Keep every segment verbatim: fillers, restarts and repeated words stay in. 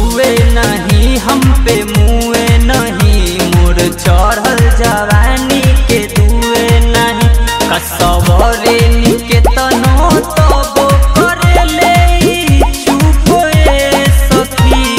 छुए नहीं हम पे मुए नहीं, मोर चढ़ल जवानी के दुए नहीं। कसवरे निके तनो तबो करेले चुप ए सखी,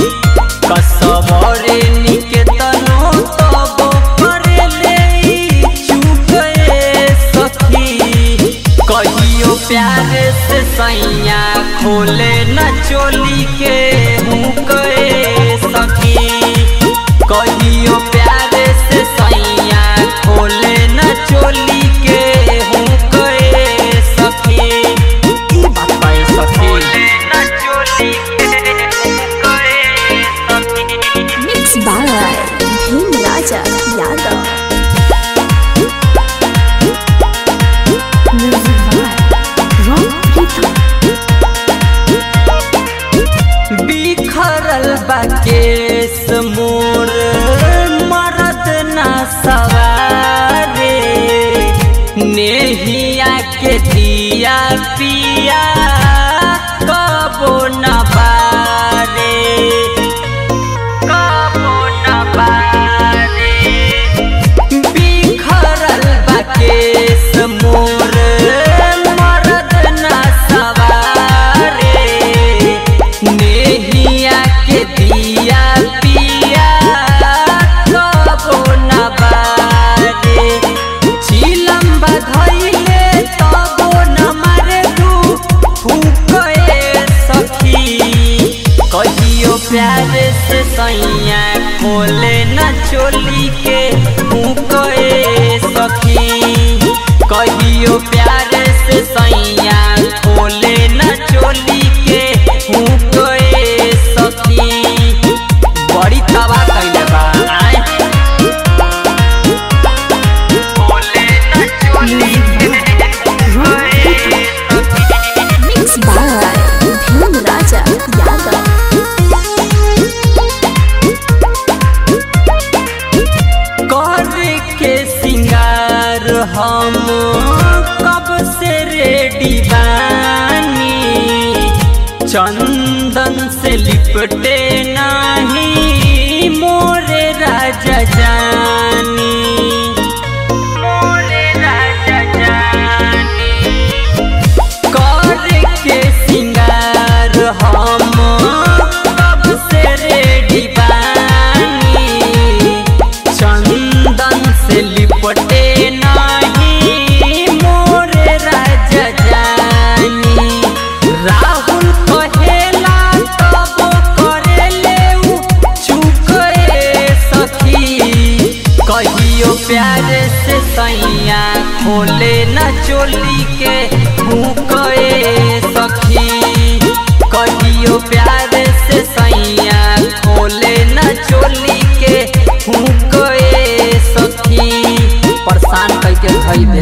कसवरे निके तनो तबो करेले चुप ए सखी। कहियो प्यार से सैया खोले न चोली के हुक ए सखी, कहियो प्यार से सैया खोले न चोली के हुक ए सखी। ई बात है सखी, न चोली के हुक ए सखी। Mix by Bhim Raja Yadav. बिखरल बा केस मोर मरद ना सवारे, नेहिया के दिया पिया कबो न बारे, कबो न बारे। बिखरल बा केस मोर मरद ना सवारे, नेहिया के दिया पिया कबो न बारे। चिलम बधइले तबो न मारे दू फूक ए सखी, कहियो प्यार से सैया खोले न चोली के फूक ए सखी, कहियो प्यार से सैया खोले न चोली के फूक ए सखी। बड़ी तबाह कइले बा आए, खोले न चोली के फूक ए सखी। Mix by Bhim Raja Yadav. कर के सिंगार हम कब से रेडी बानी, चंदन से लिपटे ना